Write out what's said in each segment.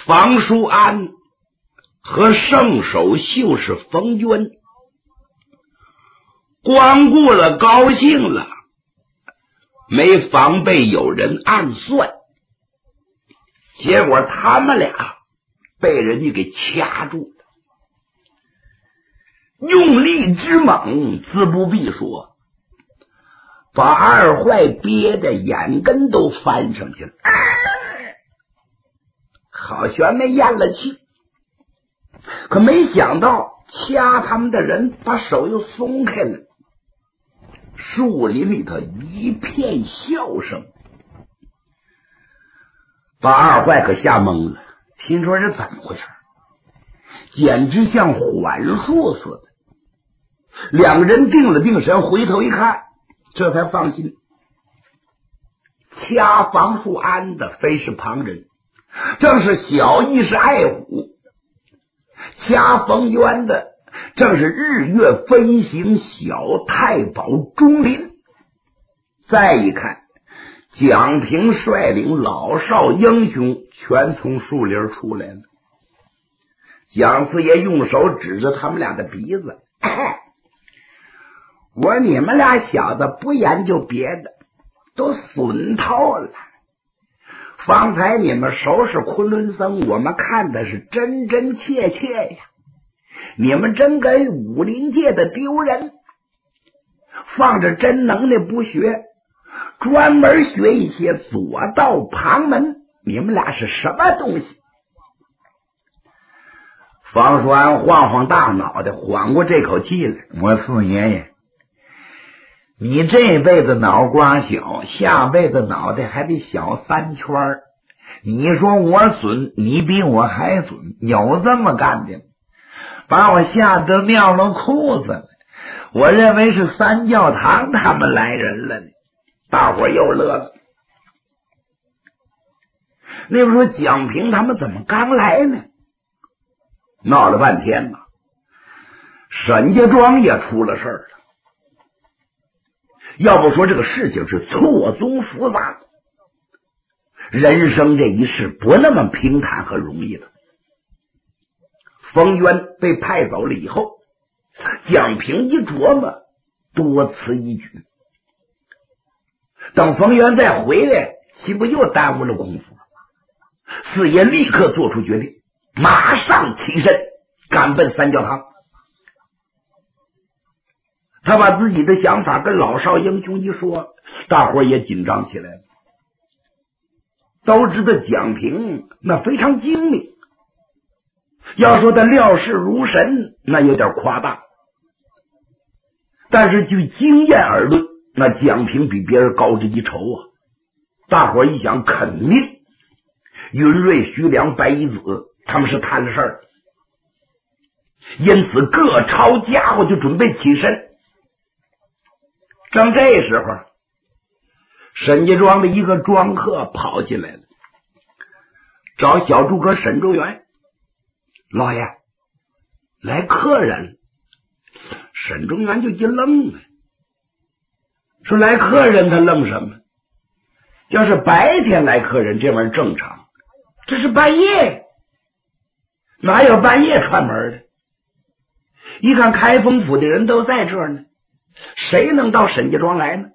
房叔安和圣手秀士冯渊光顾了，高兴了，没防备有人暗算，结果他们俩被人家给掐住了。用力之猛，自不必说，把二坏憋得眼根都翻上去了，好悬没咽了气。可没想到掐他们的人把手又松开了，树林里头一片笑声，把二坏可吓懵了，心说这怎么回事，简直像幻术似的。两个人定了定神，回头一看，这才放心。掐房叔安的非是旁人，正是小义士爱虎；掐冯渊的正是日月飞行小太保钟林。再一看，蒋平率领老少英雄全从树林出来了。蒋四爷用手指着他们俩的鼻子，我说你们俩小子不研究别的，都损透了。方才你们收拾昆仑僧，我们看的是真真切切呀，你们真跟武林界的丢人，放着真能耐不学，专门学一些左道旁门，你们俩是什么东西？方叔安晃晃大脑袋，缓过这口气来，我四爷爷，你这辈子脑瓜小，下辈子脑袋还得小3圈。你说我损，你比我还损，有这么干的吗？把我吓得尿了裤子了，我认为是三教堂他们来人了呢。大伙又乐了。那不说蒋平他们怎么刚来呢？闹了半天嘛，沈家庄也出了事儿了。要不说这个事情是错综复杂的，人生这一世不那么平坦和容易的。冯渊被派走了以后，蒋平一琢磨，多此一举。等冯渊再回来，岂不又耽误了功夫？四爷立刻做出决定，马上起身赶奔三教堂。他把自己的想法跟老少英雄一说，大伙也紧张起来了。都知道蒋平那非常精明，要说他料事如神，那有点夸大，但是据经验而论，那蒋平比别人高着一筹啊。大伙一想，肯定云瑞、徐良、白衣子他们是摊了事儿，因此各抄家伙就准备起身。正这时候，沈家庄的一个庄客跑进来了，找小诸葛沈周元，老爷，来客人。沈周元就一愣了，说来客人他愣什么？要是白天来客人，这玩意儿正常，这是半夜，哪有半夜串门的？一看开封府的人都在这儿呢，谁能到沈家庄来呢？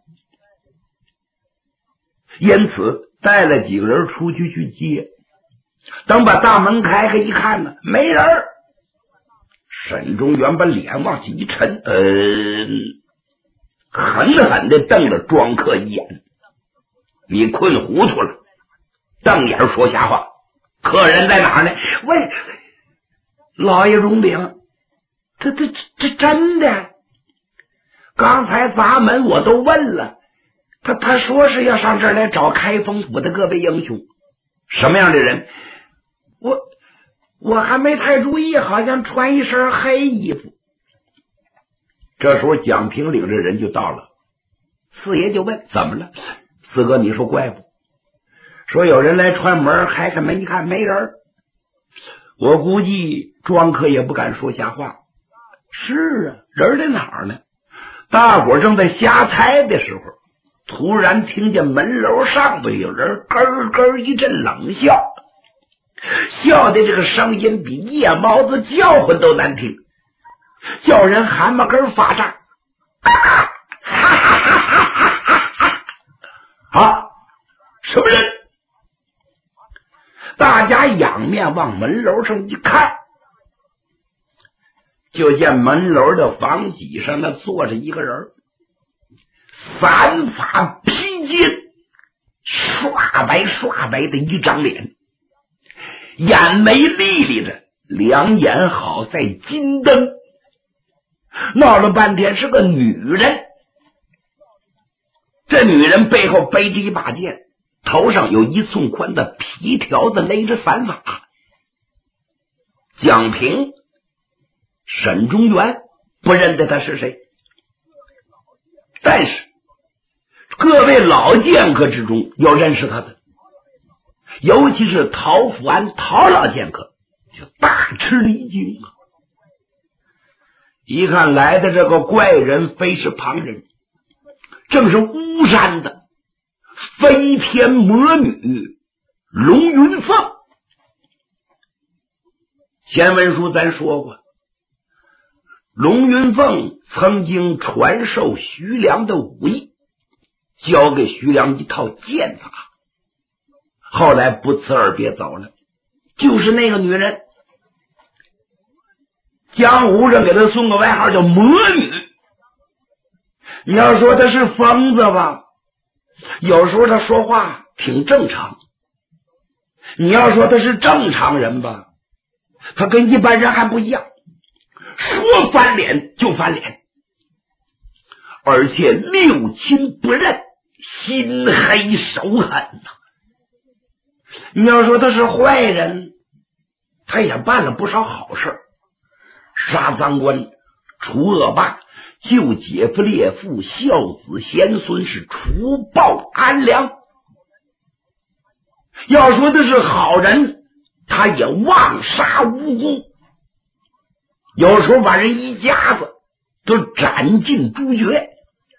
因此带了几个人出去接，等把大门开开一看呢，没人。沈中元把脸往起一沉，狠狠地瞪了庄客一眼，你困糊涂了，瞪眼说瞎话，客人在哪儿呢？喂，老爷容禀，这真的，刚才砸门我都问了，他说是要上这儿来找开封府的各位英雄。什么样的人？我还没太注意，好像穿一身黑衣服。这时候蒋平领着人就到了，四爷就问怎么了？四哥你说怪不？说有人来串门，开开门一看没人。我估计庄客也不敢说瞎话。是啊，人在哪儿呢？大伙正在瞎猜的时候，突然听见门楼上头有人咯咯一阵冷笑。 笑的这个声音比夜猫子叫唤都难听，叫人汗毛根发炸。啊，什么人？大家仰面往门楼上一看，就见门楼的房脊上那坐着一个人，散发披肩，刷白的一张脸，眼眉立立着，两眼好在金灯，闹了半天是个女人。这女人背后背着一把剑，头上有1寸宽的皮条子勒着散发。蒋平、沈中原不认得他是谁，但是各位老剑客之中有认识他的，尤其是陶福安陶老剑客就大吃了一惊啊！一看来的这个怪人非是旁人，正是巫山的飞天魔女龙云凤。前文书咱说过，龙云凤曾经传授徐良的武艺，教给徐良一套剑法，后来不辞而别走了。就是那个女人，江湖上给她送个外号叫魔女。你要说她是疯子吧，有时候她说话挺正常；你要说她是正常人吧，她跟一般人还不一样，说翻脸就翻脸，而且六亲不认，心黑手狠呐。你要说他是坏人，他也办了不少好事，杀赃官，除恶霸，救姐夫烈父，孝子贤孙，是除暴安良。要说的是好人，他也妄杀无辜，有时候把人一家子都斩尽诛绝。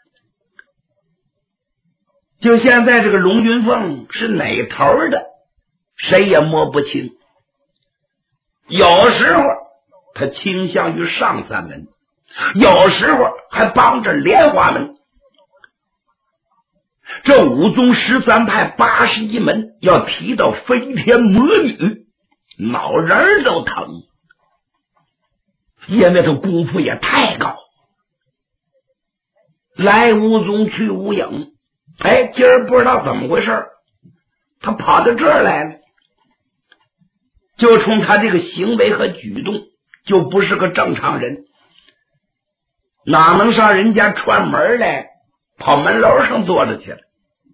就现在这个龙云凤是哪头的，谁也摸不清。有时候他倾向于上三门，有时候还帮着莲花门。这5宗13派81门要提到飞天魔女，脑仁都疼，因为他功夫也太高，来无踪去无影。哎，今儿不知道怎么回事，他跑到这儿来了，就冲他这个行为和举动就不是个正常人，哪能上人家串门来，跑门楼上坐着去了。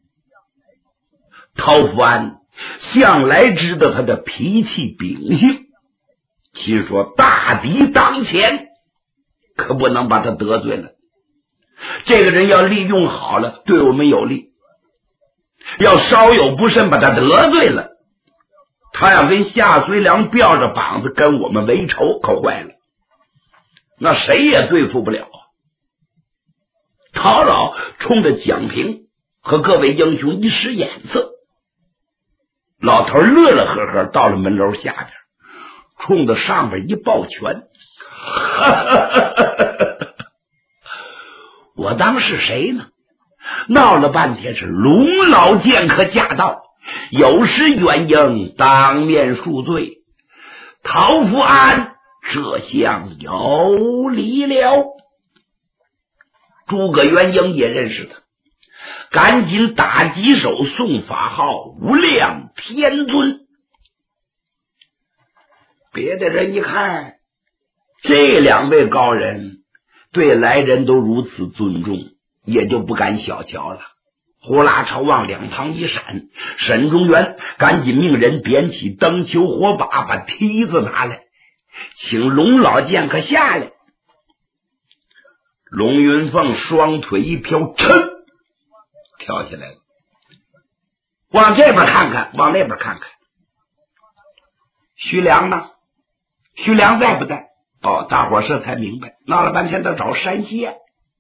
陶福安向来知道他的脾气秉性，其说大敌当前，可不能把他得罪了。这个人要利用好了，对我们有利；要稍有不慎，把他得罪了，他要跟夏遂良吊着膀子跟我们为仇，可坏了，那谁也对付不了。陶老冲着蒋平和各位英雄一使眼色，老头乐乐呵呵到了门楼下边，冲着上边一抱拳，我当是谁呢？闹了半天是龙老剑客驾到，有失远迎，当面恕罪。陶福安这厢有礼了。诸葛元英也认识他，赶紧打几手送法号无量天尊。别的人一看这2位高人对来人都如此尊重，也就不敢小瞧了。呼啦朝往两旁一闪，沈中原赶紧命人点起灯球火把，把梯子拿来，请龙老剑客下来。龙云凤双腿一飘，噌跳起来了，往这边看看，往那边看看。徐良呢？徐良在不在？哦，大伙这才明白，闹了半天他找山西。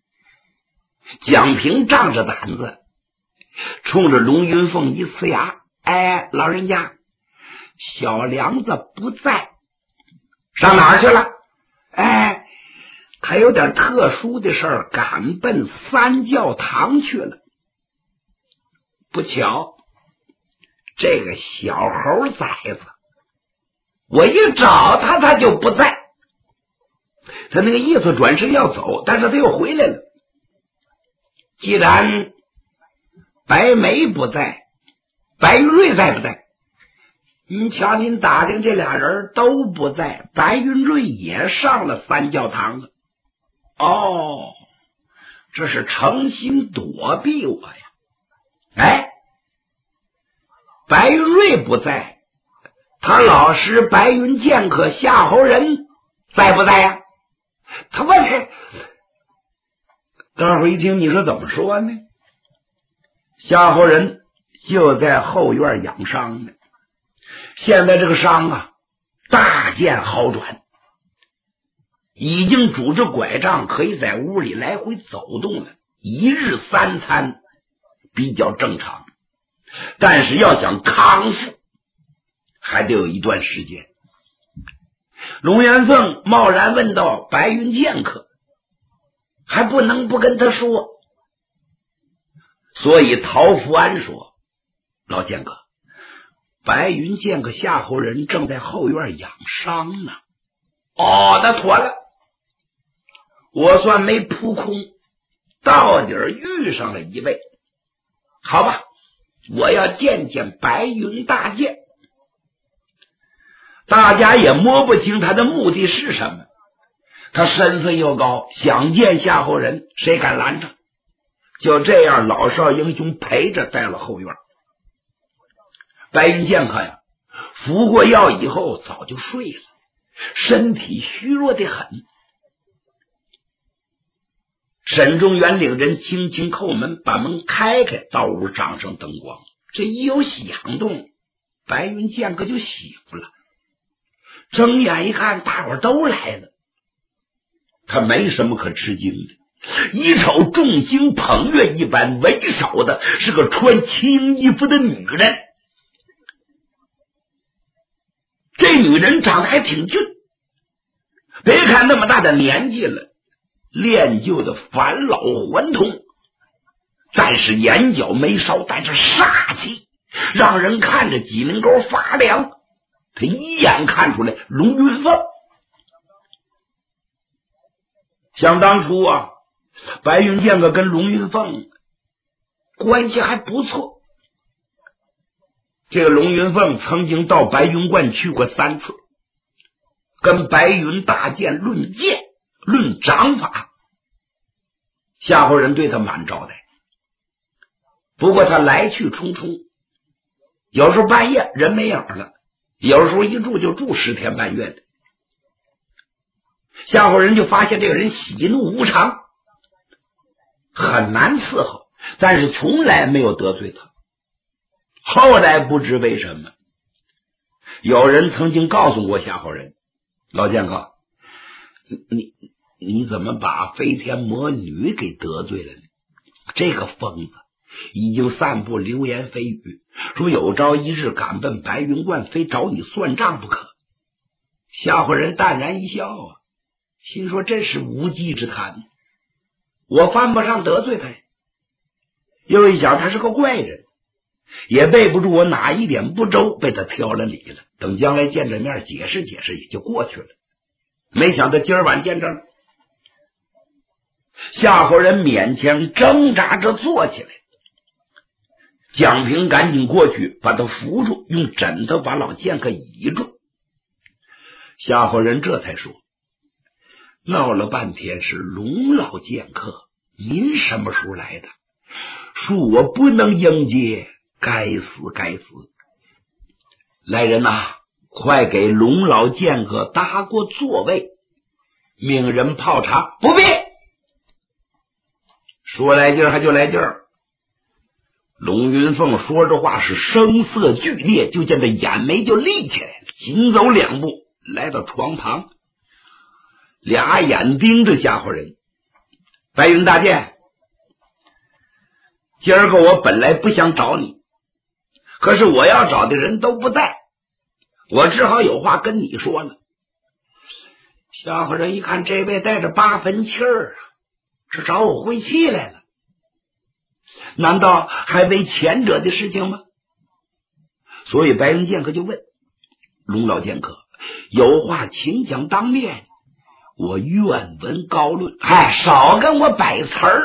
蒋平仗着胆子冲着龙云凤一呲牙，哎，老人家， 小梁子不在，上哪儿去了？哎，他有点特殊的事儿，赶奔三教堂去了。不巧，这个小猴崽子，我一找他，他就不在。他那个意思转身要走，但是他又回来了。既然白眉不在，白云瑞在不在？您瞧，您打听这俩人都不在，白云瑞也上了三教堂了。哦，这是诚心躲避我呀！哎，白云瑞不在，他老师白云剑客夏侯仁在不在呀？他不在。大伙一听，你说怎么说呢？夏侯仁就在后院养伤呢。现在这个伤啊，大见好转，已经拄着拐杖可以在屋里来回走动了，一日三餐比较正常，但是要想康复还得有一段时间。龙元凤贸然问到白云剑客，还不能不跟他说，所以陶福安说，老剑客，白云剑客夏侯仁正在后院养伤呢。哦，那妥了，我算没扑空，到底遇上了一位。好吧，我要见见白云大剑。大家也摸不清他的目的是什么，他身份又高，想见夏侯仁，谁敢拦着？就这样，老少英雄陪着在了后院。白云剑客呀，服过药以后早就睡了，身体虚弱得很。沈中原领人轻轻叩门，把门开开，到屋掌上灯光。这一有响动，白云剑客就醒了。睁眼一看，大伙都来了，他没什么可吃惊的。一瞅众星捧月一般，为首的是个穿青衣服的女人。这女人长得还挺俊，别看那么大的年纪了，练就的返老还童，但是眼角眉梢带着煞气，让人看着脊梁沟发凉。他一眼看出来龙云凤。想当初啊，白云剑客跟龙云凤关系还不错。这个龙云凤曾经到白云观去过3次，跟白云大剑论剑论掌法，夏侯仁对他满招待。不过他来去匆匆，有时候半夜人没影了，有时候一住就住10天半月的。夏侯仁就发现这个人喜怒无常，很难伺候，但是从来没有得罪他。后来不知为什么，有人曾经告诉过夏侯仁，老剑客，你怎么把飞天魔女给得罪了呢？这个疯子已经散布流言蜚语，说有朝一日赶奔白云观，非找你算账不可。夏侯仁淡然一笑啊，心说这是无稽之谈，我犯不上得罪他。又一想，他是个怪人，也背不住我哪一点不周被他挑了理了，等将来见着面解释解释也就过去了。没想到今儿晚见着了，夏侯仁勉强挣扎着坐起来，蒋平赶紧过去把他扶住，用枕头把老剑客倚住。夏侯仁这才说，闹了半天是龙老剑客，您什么时候来的？恕我不能迎接，该死该死！来人呐，快给龙老剑客搭过座位，命人泡茶。不必，说来劲儿还就来劲儿。龙云凤说着话是声色俱烈，就见他眼眉就立起来了，紧走2步来到床旁，俩眼盯着夏侯仁。白云大剑，今儿个我本来不想找你，可是我要找的人都不在， 我只好有话跟你说了。小伙人一看这位带着8分气儿啊，是找我晦气来了，难道还为前者的事情吗？所以白云剑客就问龙老剑客，有话请讲当面，我愿闻高论。少跟我摆词儿。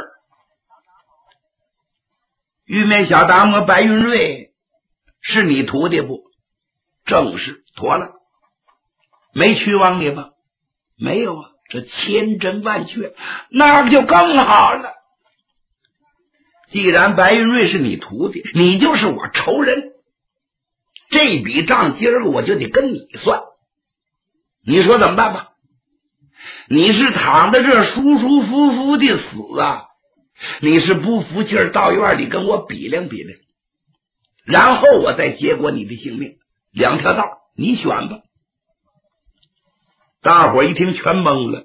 玉面小达摩白云瑞是你徒弟不？正是。妥了，没屈枉你吧？没有啊，这千真万确，那就更好了。既然白云瑞是你徒弟，你就是我仇人，这笔账今儿个我就得跟你算。你说怎么办吧？你是躺在这舒舒服服的死啊，你是不服气儿到院里跟我比量比量，然后我再结果你的性命。2条道你选吧。大伙一听全懵了，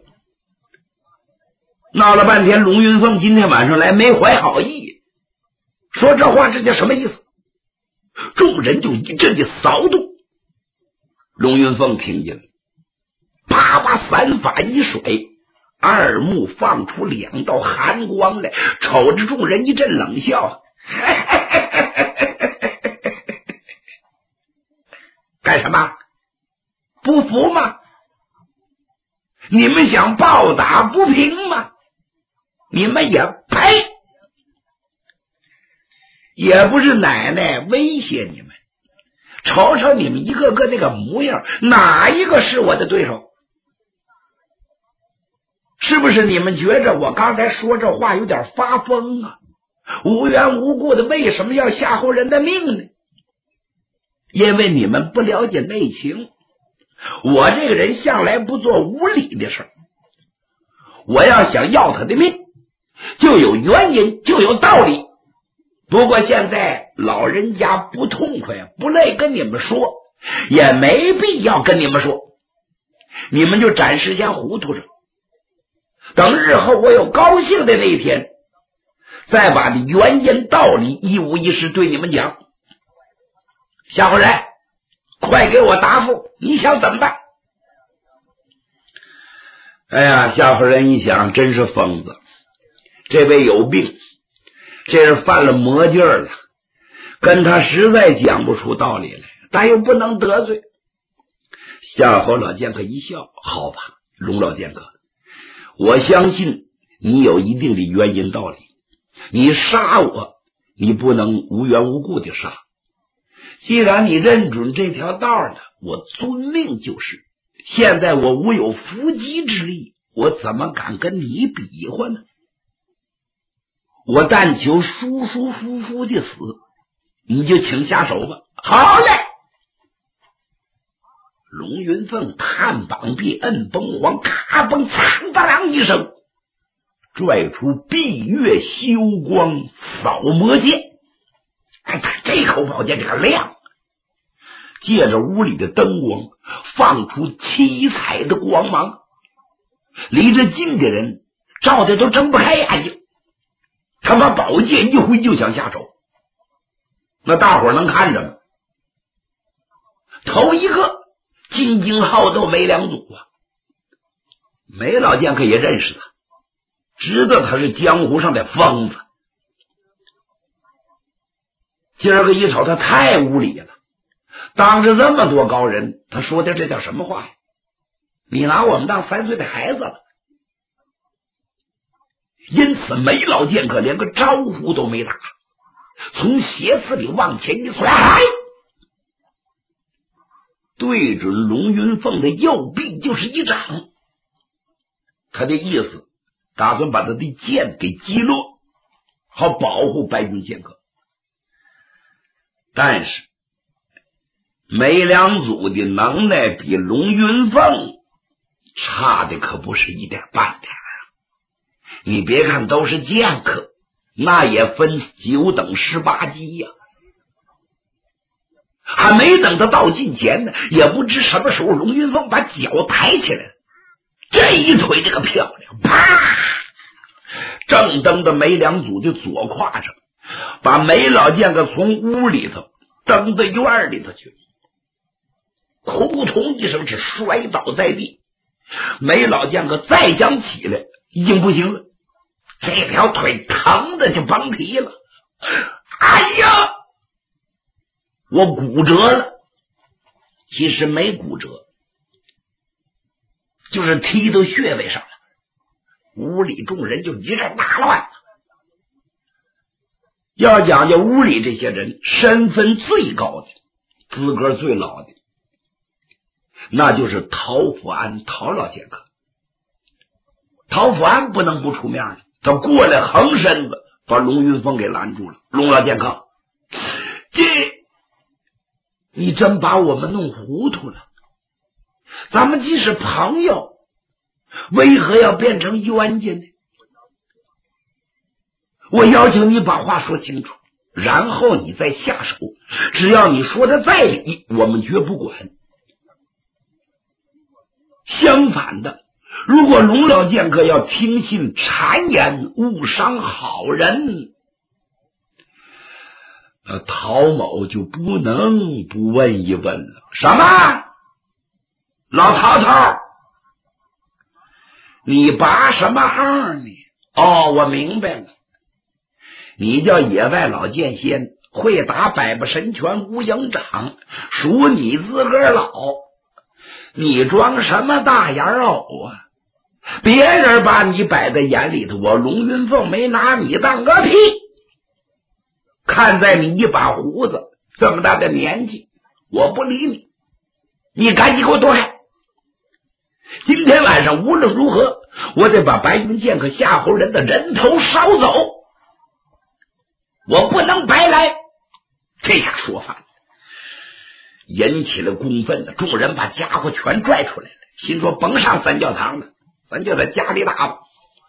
闹了半天龙云凤今天晚上来没怀好意，说这话这叫什么意思？众人就一阵的骚动。龙云凤听见了，啪把伞法一甩，二目放出2道寒光来，瞅着众人一阵冷笑。干什么？不服吗？你们想暴打不平吗？你们也配！也不是奶奶威胁你们，瞅瞅你们一个个那个模样，哪一个是我的对手？是不是你们觉着我刚才说这话有点发疯啊？无缘无故的为什么要吓唬人的命呢？因为你们不了解内情，我这个人向来不做无理的事，我要想要他的命，就有原因，就有道理。不过现在老人家不痛快，不累跟你们说，也没必要跟你们说，你们就暂时先糊涂着，等日后我有高兴的那一天，再把这原因道理一五一十对你们讲。夏夫人，快给我答复，你想怎么办？哎呀，夏夫人一想，真是疯子，这位有病，这是犯了魔劲儿了，跟他实在讲不出道理来，但又不能得罪。夏侯老剑客一笑，好吧，龙老剑客，我相信你有一定的原因道理，你杀我，你不能无缘无故的杀。既然你认准这条道了，我遵命就是。现在我无有伏击之力，我怎么敢跟你比划呢？我但求舒舒服服的死，你就请下手吧。好嘞！龙云凤探膀臂摁崩簧，咔嘣嚓当啷一声，拽出闭月修光扫魔剑。他这口宝剑这个亮，借着屋里的灯光放出七彩的光芒，离着近的人照的都睁不开眼睛。他把宝剑一挥就想下手，那大伙能看着吗？头一个金睛好斗梅良祖啊，梅老剑客也认识他，知道他是江湖上的疯子。今儿个一瞅他太无礼了，当着这么多高人，他说的这叫什么话呀？你拿我们当3岁的孩子了。因此梅老剑客连个招呼都没打，从鞋子里往前一甩，对准龙云凤的右臂就是一掌。他的意思打算把他的剑给击落，好保护白云剑客。但是梅良祖的能耐比龙云凤差的可不是一点半点啊！你别看都是剑客，那也分9等18级呀。还没等他到近前呢，也不知什么时候龙云凤把脚抬起来了，这一腿这个漂亮，啪！正蹬到梅良祖的左胯上，把梅老剑客从屋里头蹬到院里头去。 扑通一声是摔倒在地。梅老剑客再想起来已经不行了，这条腿疼的就甭提了。哎呀，我骨折了。其实没骨折，就是踢到穴位上了。屋里众人就一阵大乱。要讲究屋里这些人身份最高的，资格最老的，那就是陶福安陶老剑客。陶福安不能不出面了，他过来横身子把龙云凤给拦住了。龙老剑客，你真把我们弄糊涂了。咱们既是朋友，为何要变成冤家呢？我要求你把话说清楚，然后你再下手。只要你说的在理，我们绝不管。相反的，如果龙老剑客要听信谗言，误伤好人，陶某就不能不问一问了。什么？老陶头，你拔什么行呢？哦，我明白了，你叫野外老剑仙，会打百步神拳无影掌，属你自个儿老。你装什么大眼藕啊？别人把你摆在眼里头，我龙云凤没拿你当个屁。看在你一把胡子这么大的年纪，我不理你，你赶紧给我躲开。今天晚上无论如何，我得把白云剑客夏侯人的人头烧走，我不能白来。这下说反了，引起了公愤了。众人把家伙全拽出来了，心说甭上三教堂了，咱就在家里打吧。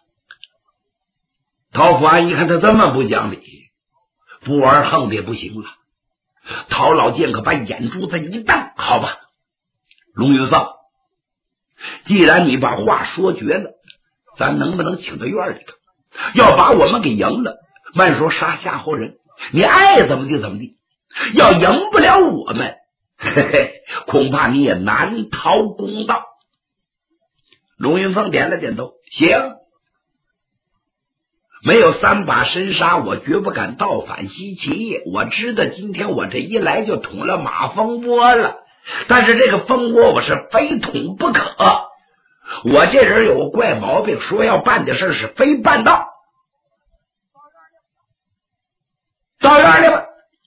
陶福安一看他这么不讲理，不玩横的也不行了。陶老剑客把眼珠子一瞪，好吧，龙云凤，既然你把话说绝了，咱能不能请到院里头？要把我们给赢了，慢说杀夏侯人，你爱怎么地怎么地。要赢不了我们，嘿嘿，恐怕你也难逃公道。龙云凤点了点头，行，没有3把神杀，我绝不敢倒反西岐。我知道今天我这一来就捅了马蜂窝了，但是这个蜂窝我是非捅不可。我这人有个怪毛病，说要办的事是非办到。到院里吧，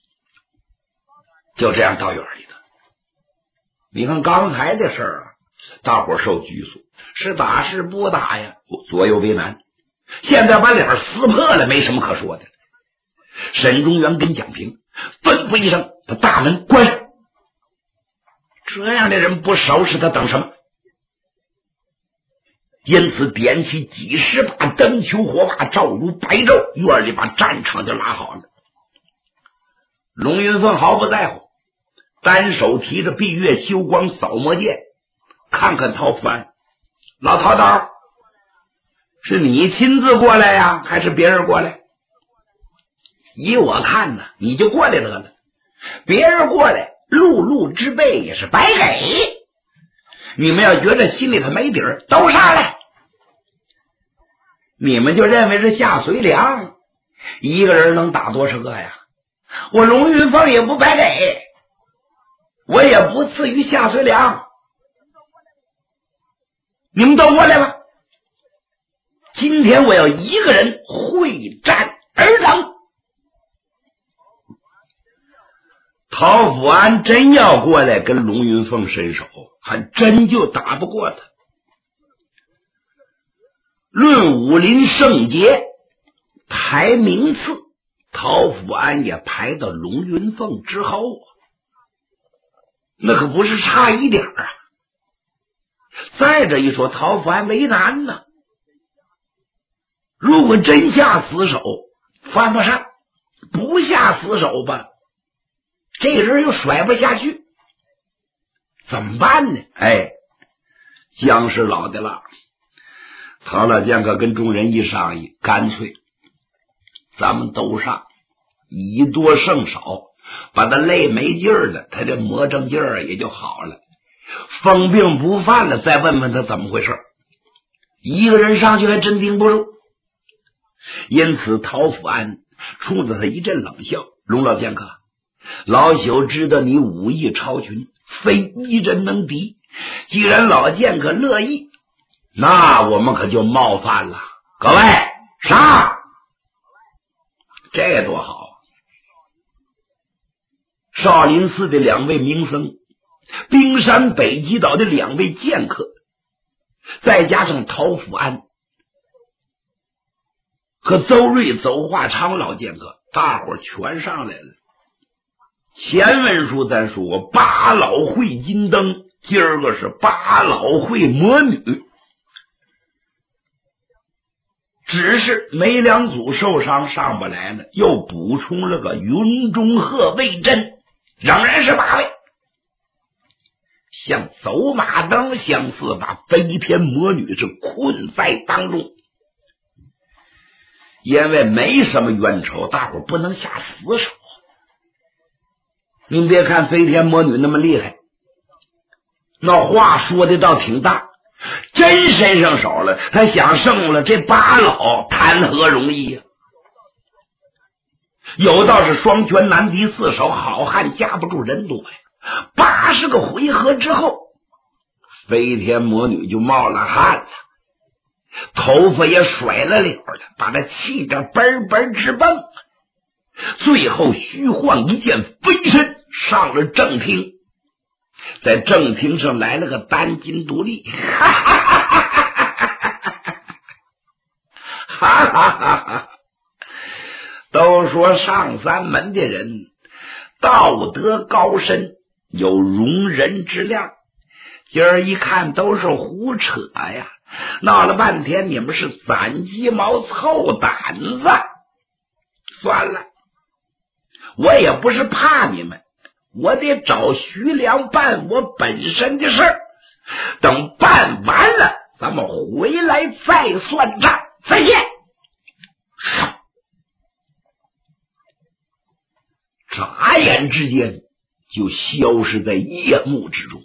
就这样到院里头。你看刚才的事啊，大伙受拘束，是打是不打呀，左右为难。现在把脸撕破了，没什么可说的。沈中原跟蒋平吩咐一声，把大门关上。这样的人不收拾他等什么？因此点起几十把灯球火把，照如白昼，院里把战场就拉好了。龙云凤毫不在乎，单手提着闭月修光扫魔剑，看看陶福安。老陶头，是你亲自过来呀，还是别人过来？依我看呢，你就过来得了，别人过来碌碌之辈也是白给。你们要觉得心里头没底儿，都上来。你们就认为是下随良，一个人能打多少个呀？我龙云凤也不白给，我也不次于下随良。你们都过来吧，今天我要一个人会战而等。陶福安真要过来跟龙云凤伸手，还真就打不过他。论武林圣杰排名次，陶福安也排到龙云凤之后啊，那可不是差一点啊。再者一说，陶福安为难呢，如果真下死手犯不上，不下死手吧，这人又甩不下去，怎么办呢？姜是老的了。陶老剑客跟众人一商议，干脆咱们都上，以多胜少，把他累没劲儿了，他这魔怔劲儿也就好了。 疯病不犯了，再问问他怎么回事。一个人上去还真顶不住，因此陶福安冲着他一阵冷笑：“龙老剑客，老朽知道你武艺超群，非一人能敌。既然老剑客乐意，那我们可就冒犯了。各位杀！”这多好啊！少林寺的2位名僧，冰山北极岛的2位剑客，再加上陶福安和邹瑞、邹化昌老剑客，大伙全上来了。前文书咱说过八老会金灯，今儿个是八老会魔女。只是没两组受伤上不来了，又补充了个云中鹤魏真，仍然是8位，像走马灯相似，把飞天魔女是困在当中。因为没什么冤仇，大伙不能下死手。您别看飞天魔女那么厉害，那话说的倒挺大，真伸上手了，他想胜了这8老，谈何容易呀！有道是双拳难敌4手，好汉架不住人多呀。80个回合之后，飞天魔女就冒了汗了，头发也甩了溜了，把他气得嘣嘣直蹦。最后虚晃一剑飞身上了正厅，在正厅上来了个单筋独立，哈哈哈哈哈哈哈哈！都说上三门的人道德高深，有容人之量，今儿一看都是胡扯呀！闹了半天你们是攒鸡毛凑胆子，算了，我也不是怕你们，我得找徐良办我本身的事儿，等办完了咱们回来再算账。再见。眨眼之间就消失在夜幕之中。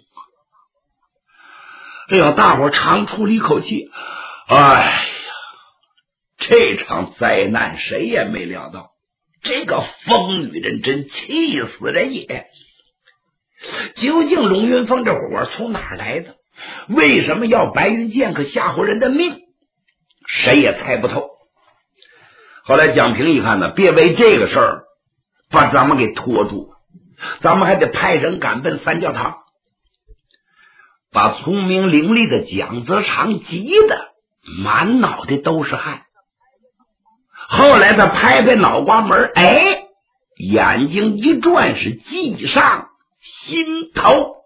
哎呀，大伙长出了一口气。哎呀，这场灾难谁也没料到，这个疯女人真气死人也。究竟龙云峰这火从哪儿来的？为什么要白云剑客吓唬人的命？谁也猜不透。后来蒋平一看呢，别为这个事儿把咱们给拖住，咱们还得派人赶奔三教堂，把聪明伶俐的蒋泽长急得满脑袋都是汗。后来他拍拍脑瓜门，哎，眼睛一转，是计上心头。